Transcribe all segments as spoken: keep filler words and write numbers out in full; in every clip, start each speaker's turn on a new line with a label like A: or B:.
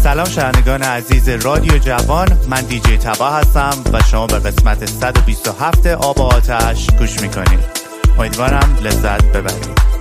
A: سلام شنوندگان عزیز رادیو جوان، من دیجی تبا هستم و شما به قسمت صد و بیست و هفت آب و آتش گوش میکنید. امیدوارم لذت ببرید.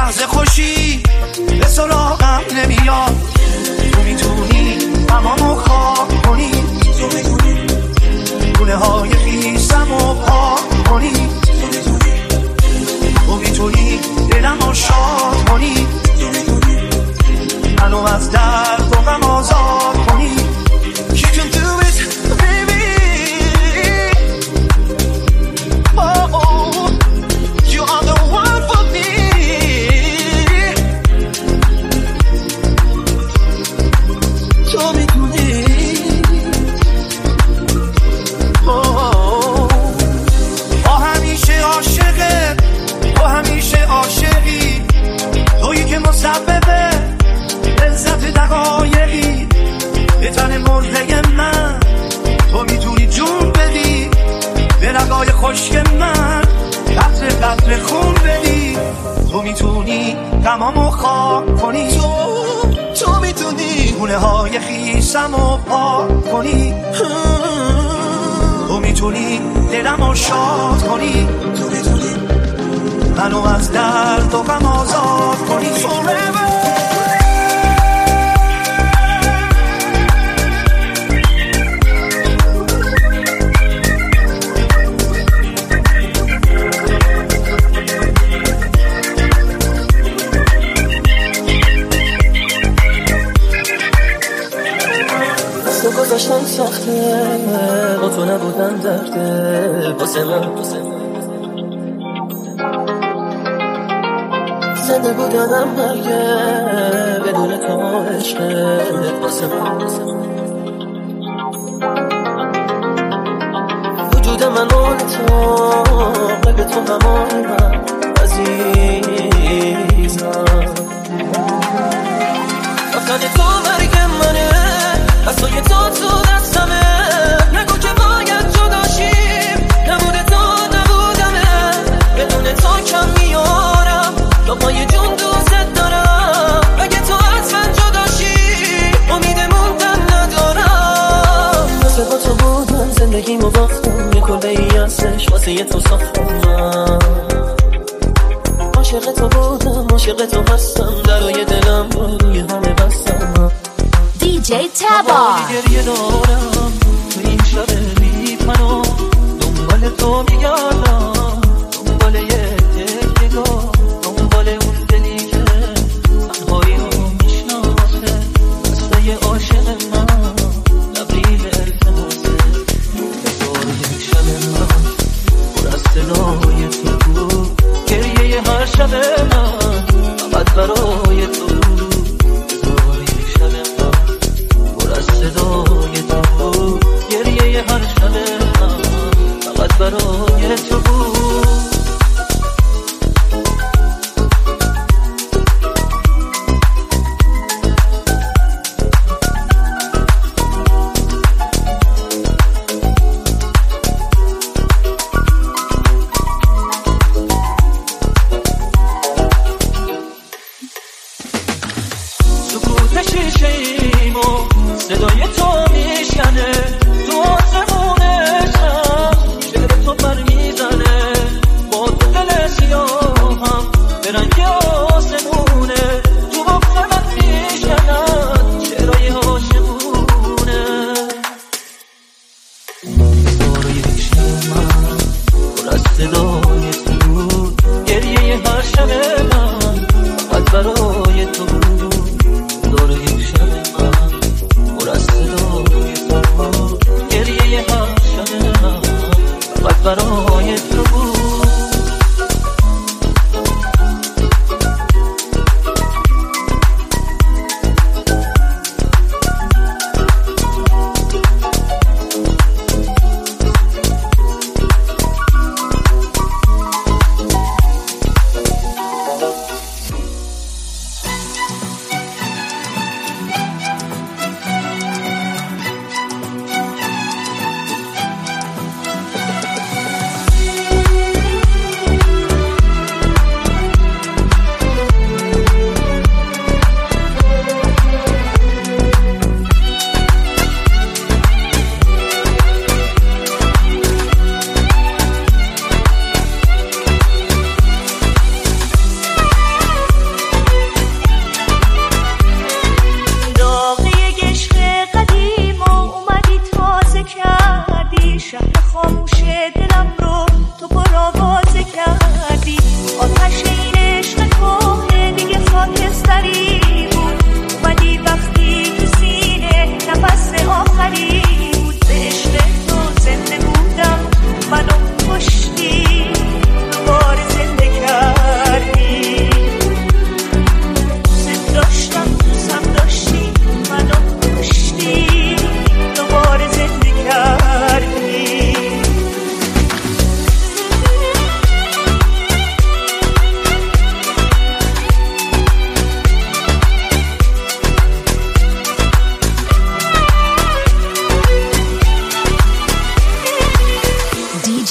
B: خوشی به سراغم نمیاد، تو میتونی تمامو منو از درد و غم آزاد کنی. You can do it baby. Oh, oh, you are the one for me. تو میدونی با همیشه عاشقه، با همیشه عاشقی، تویی که مسببه لذت دقایقی به تن مرده من. تو میتونی جون بدی به رگای خشک من، قطره قطره خون بدی. تو میتونی غمامو خواب کنی، تو تو میتونی گونه های خیسمو پاک کنی. تو میتونی دلمو شاد کنی، تو میتونی منو از درد و غم آزاد کنی. Forever. تو گذاشتن سخته، با تو نبودن درده واسه من. زنده بودنم مرگه بدون تو عشقت واسه من. وجود من مال تو، قلب تو همای من عزیزم. رفتن تو مرگ منه، دستای تو تو دستمه. نگو که باید جداشیم، نبوده تو نبودمه. بدون تو کم میارم، لقمای جون دوست دارم. اگه تو از من جداشی، امید موندن ندارم. مثل با تو بودم زندگیمو باختم، یه کلبه ای هستش واسه یه تو ساختم. من عاشق تو بودم، عاشق تو هستم، درای دلم رو روی همه بستم.
C: دی جی تبا
B: گریه دارم تو این شب بی پناه، دنبال تو میگردم، دنبال یه نگاه، دنبال اون دلی که تنهایی رو میشناسه. دستای عاشق من لبریل التماسه. هزار یک شب من پر از صدای تو بود، گریه هر شب من فقط برای تو. هزار یک شب من پر از صدای تو بود، گریه هر شب من فقط برای تو بود. سکوت شیشه ایمو صدای تو میشکنه، تو آسمونشم شعر تو پر میزنه. با تو دل سیاهم به رنگ آسمونه، تو بغز من میشکنن شعرهای عاشقونه. هزار یک شب من پر از صدای تو بود، گریه هر شب من فقط برای تو بود. هزار یک شب من پر از صدای تو بود،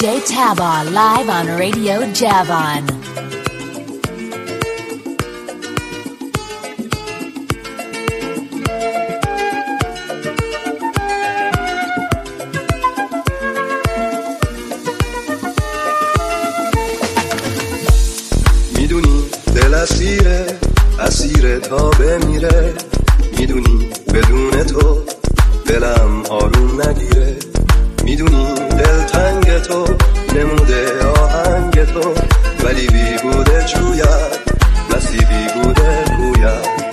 C: جی Taba live on Radio Javan.
D: میدونی دل اسیره اسیره تا بمیره، میدونی بدون تو دلم آروم نگیره، میدونی دل تنگ تو نموده آهنگ تو، ولی بی بوده جوید نصیبی بوده گوید.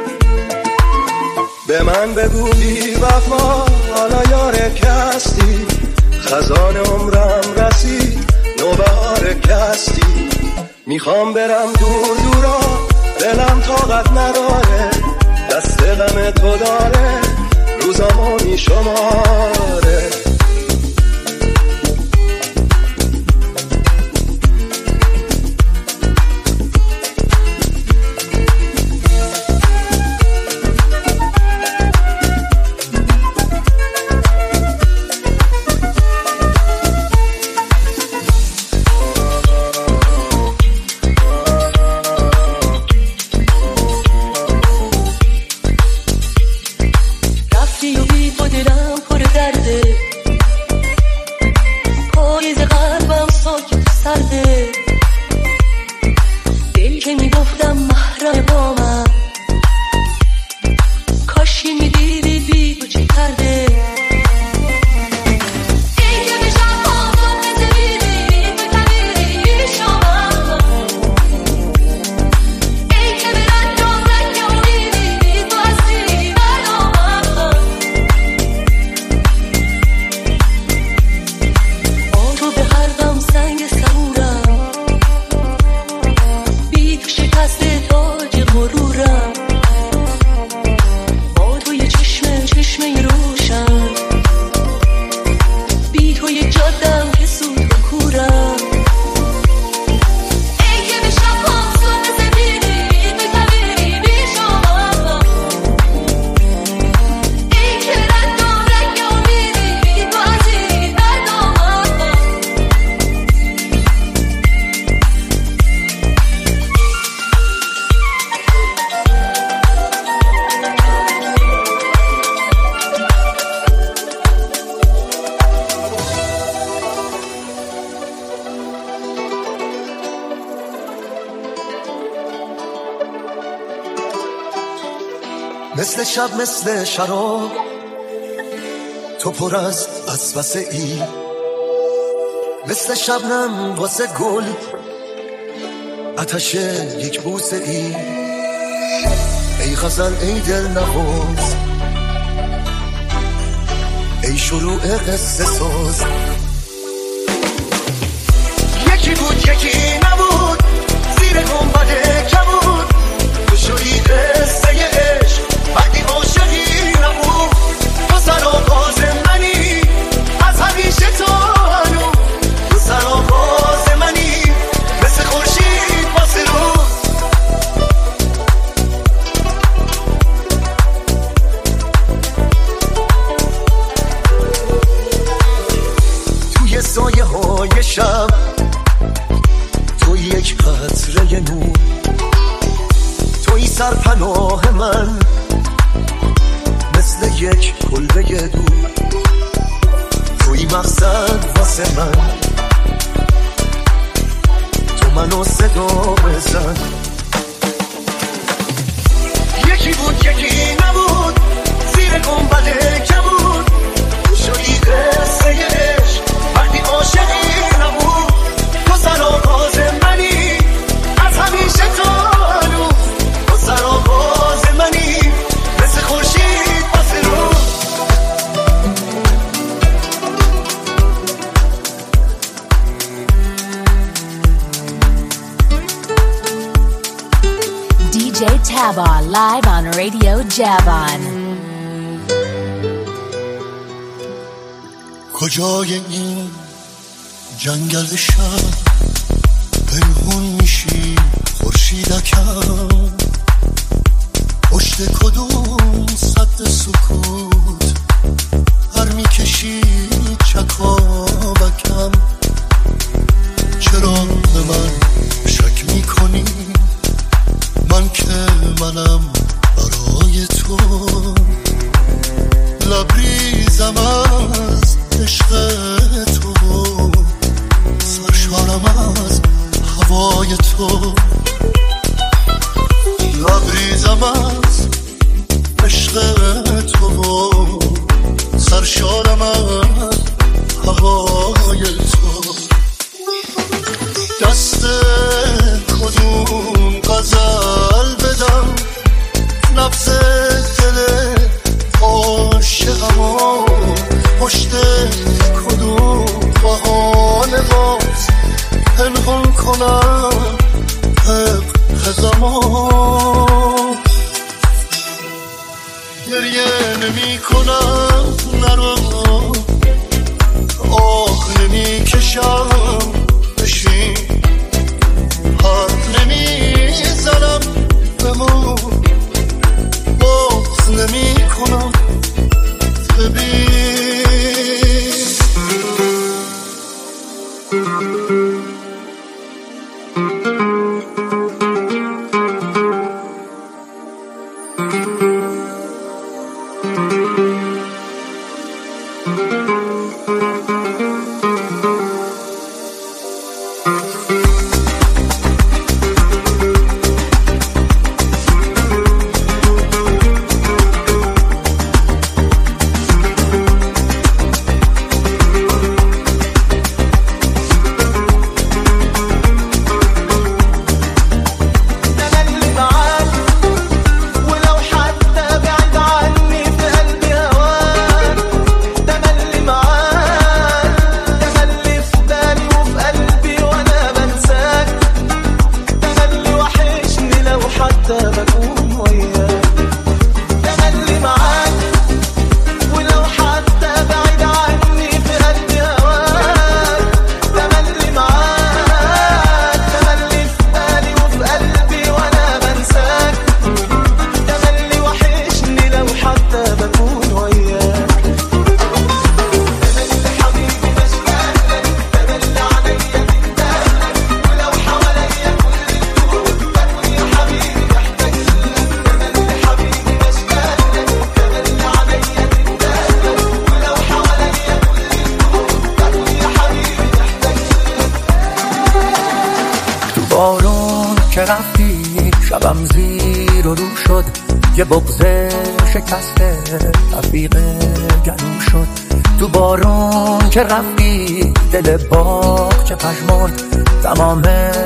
D: به من بگو بی وفا حالا یاره کستی، خزان عمرم رسید نوبهار کستی، میخوام برم دور دورا دلم طاقت نداره، دست غم تو داره روزامو میشماره.
E: مثل شب مثل شراب تو پر از وسوسه ای، مثل شبنم واسه گل آتش یک بوسه ای. ای غزل ای دل نواز ای شروع قصه ساز، یکی بود یکی نبود زیر گنبد کبود، تو شدی قصه عشق وقتی عاشقی نبود، تو سرآغاز منی از همیشه تو هنو، تو سرآغاز منی مثل خورشید واسه رو. توی سایه های شب تو یک قطره نور، توی سرپناه من مثل یک کلبه دور، توی مقصد واسه من تو منو صدا بزن. یکی بود یکی نبود زیر گنبد کبود، تو شدی قصه عشق وقتی عاشقی نبود، تو سرآغاز منی از همیشه تو هنو، تو سرآغاز منی مثل خورشید واسه رو.
C: دی جی Taba live on Radio Javan.
E: کجای این جنگل شب پنهون میشی خورشیدکم، پشت کدوم سد سکوت هر میکشی چکاوکم، گریه نمی کنم نرو، آه نمی کشم بشین، حرف نمی زنم بمون، باز نمی کنم ببین.
F: شبم زیر و رو شد، یه بغض شکسته رفیق گلو شد. تو بارون که رفتی دل باغ چه پژمرد، تمام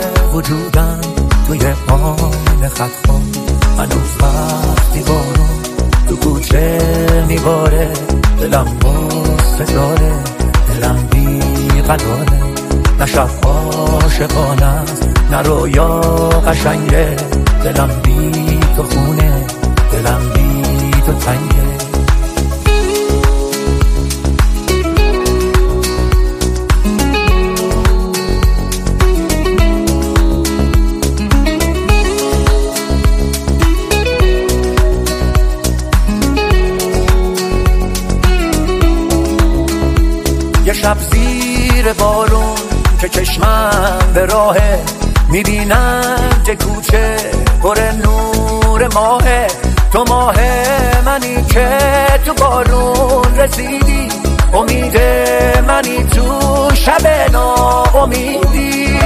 F: وجودم توی آن خط خون. هنوز وقتی بارون تو کوچه میباره، دلم غصه داره، دلم بی قراره. نه شب عاشقانه است نه رویا قشنگه، دلم بی تو خونه، دلم بی تو تنگه. یه شب زیر بارون که چشمم به راهه، میبینم که کوچه پر نور ماهه. تو ماه منی که تو بارون رسیدی، امید منی تو شب ناامیدی.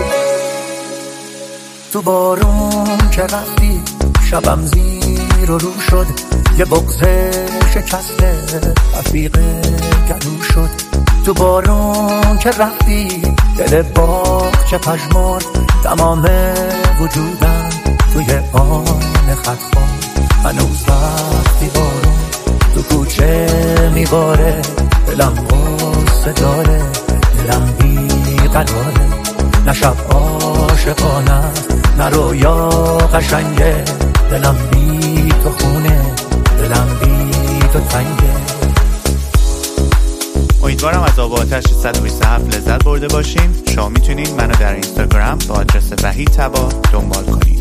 F: تو بارون که رفتی شبم زیر و رو شد، یه بغض شکسته رفیق گلو شد. تو بارون که رفتی دل باغ چه پژمرد، تمام وجودم توی آن خط خون. هنوز وقتی بارون تو کوچه میباره، دلم غصه داره، دلم بی قراره. نه شب عاشقانه است نه رویا قشنگه، دلم بی تو خونه، دلم بی تو تنگه.
A: امیدوارم از آب و آتش صد و بیست و هفت لذت برده باشین. شما میتونین منو در اینستاگرام با آدرس وحید طبا دنبال کنین.